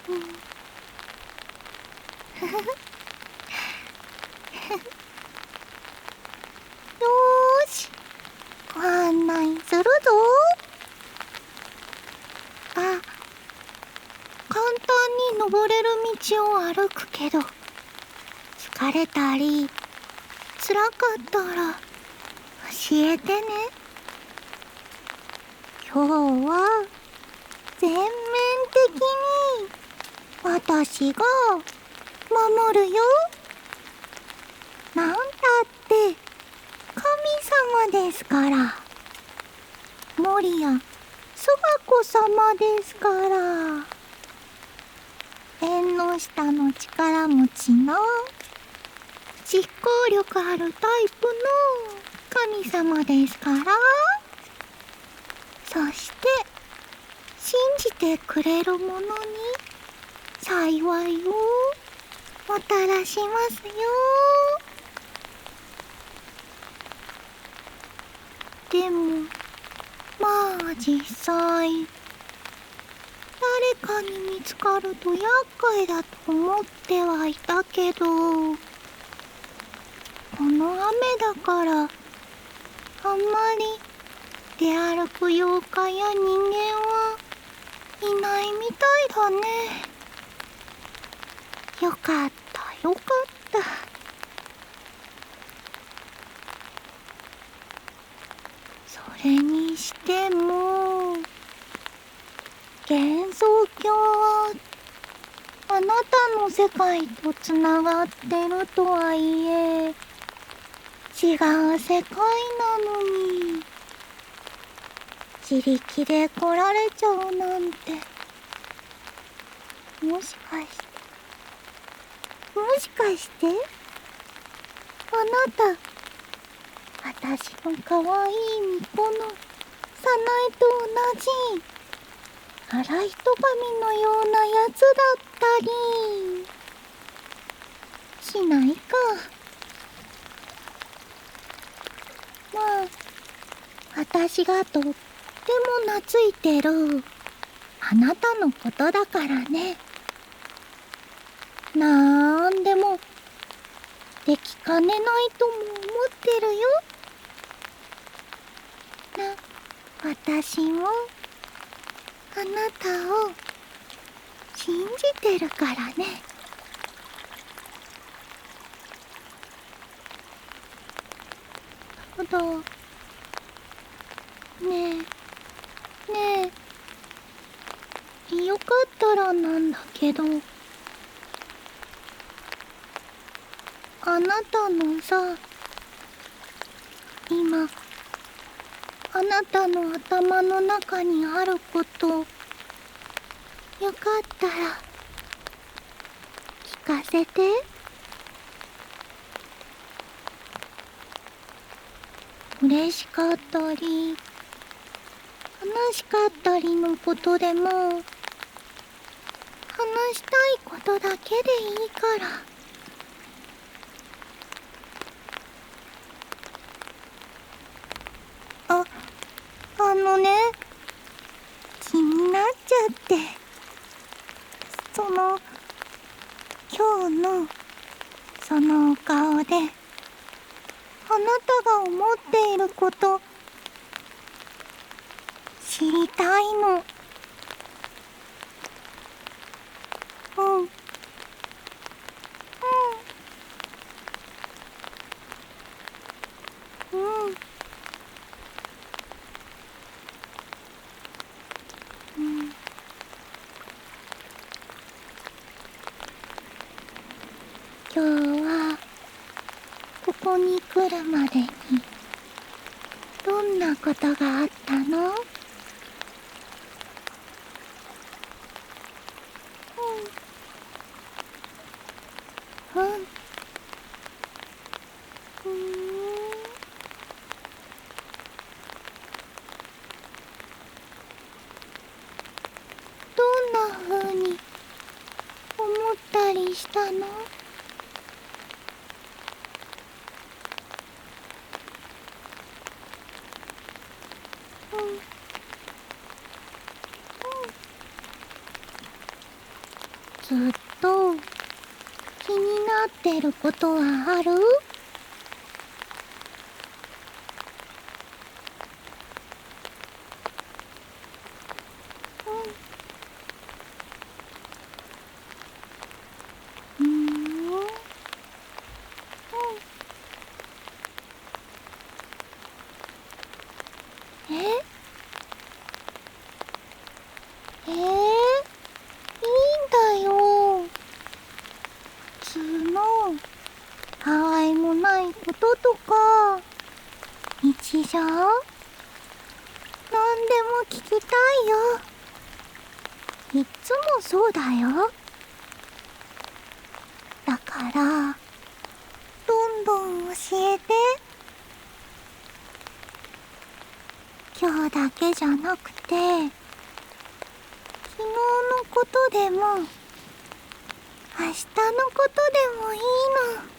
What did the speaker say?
うんふふふ。よーし、ご案内するぞ。あ、簡単に登れる道を歩くけど、疲れたり辛かったら教えてね。今日は全面的に私が守るよ。なんたって神様ですから。森や巣箱様ですから。縁の下の力持ちの実行力あるタイプの神様ですから。そして信じてくれる者に幸いをもたらしますよ。でもまあ実際誰かに見つかると厄介だと思ってはいたけど、この雨だからあんまり出歩く妖怪や人間はいないみたいだね。よかったよかった。それにしても幻想郷はあなたの世界とつながってるとはいえ違う世界なのに自力で来られちゃうなんて、もしかしてあなた私の可愛い巫女の早苗と同じ荒い人神のようなやつだったりしないか。まあ私がとっても懐いてるあなたのことだからね。なんでもできかねないとも思ってるよ。私もあなたを信じてるからね。ただねえよかったらなんだけど、あなたのさ、今あなたの頭の中にあること、よかったら聞かせて。嬉しかったり悲しかったりのことでも、話したいことだけでいいから。あのね、気になっちゃって。今日のそのお顔であなたが思っていること知りたいの。うんうんうん今日はここに来るまでにどんなことがあったの？うんうんどんな風に思ったりしたの？うんずっと気になってることはある？うん。えいいんだよ。普通のたわいもないこととか日常なんでも聞きたいよ。いっつもそうだよ。だからどんどん教えて。今日だけじゃなくて昨日のことでも明日のことでもいいの。